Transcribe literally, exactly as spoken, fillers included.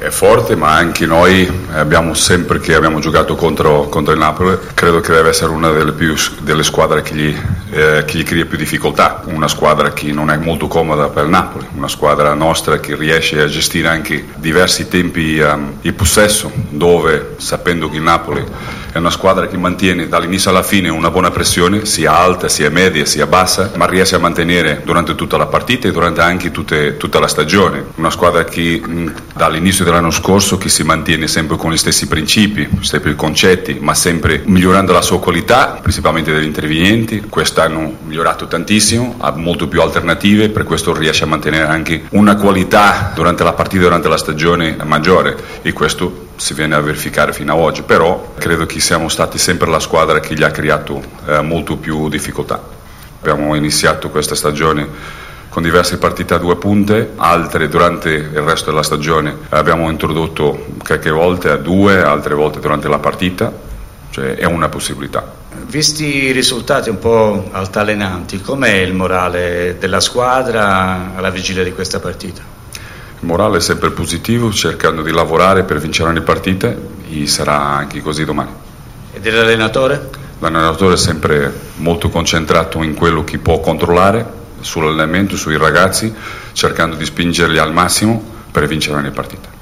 è forte, ma anche noi abbiamo sempre che abbiamo giocato contro, contro il Napoli, credo che deve essere una delle, più, delle squadre che gli, eh, che gli crea più difficoltà, una squadra che non è molto comoda per il Napoli, una squadra nostra che riesce a gestire anche diversi tempi um, il possesso, dove sapendo che il Napoli è una squadra che mantiene dall'inizio alla fine una buona pressione, sia alta, sia media, sia bassa, ma riesce a mantenere durante tutta la partita e durante anche tutte, tutta la stagione. Una squadra che mh, dall'inizio dell'anno scorso che si mantiene sempre con gli stessi principi, sempre i concetti, ma sempre migliorando la sua qualità, principalmente degli intervenienti. Quest'anno migliorato tantissimo, ha molto più alternative, per questo riesce a mantenere anche una qualità durante la partita, durante la stagione maggiore, e questo si viene a verificare fino ad oggi, però credo che siamo stati sempre la squadra che gli ha creato eh, molto più difficoltà. Abbiamo iniziato questa stagione con diverse partite a due punte, altre durante il resto della stagione abbiamo introdotto qualche volte a due, altre volte durante la partita, cioè è una possibilità. Visti i risultati un po' altalenanti, com'è il morale della squadra alla vigilia di questa partita? Il morale è sempre positivo, cercando di lavorare per vincere ogni partita, e sarà anche così domani. E dell'allenatore? L'allenatore è sempre molto concentrato in quello che può controllare, sull'allenamento, sui ragazzi, cercando di spingerli al massimo per vincere ogni partita.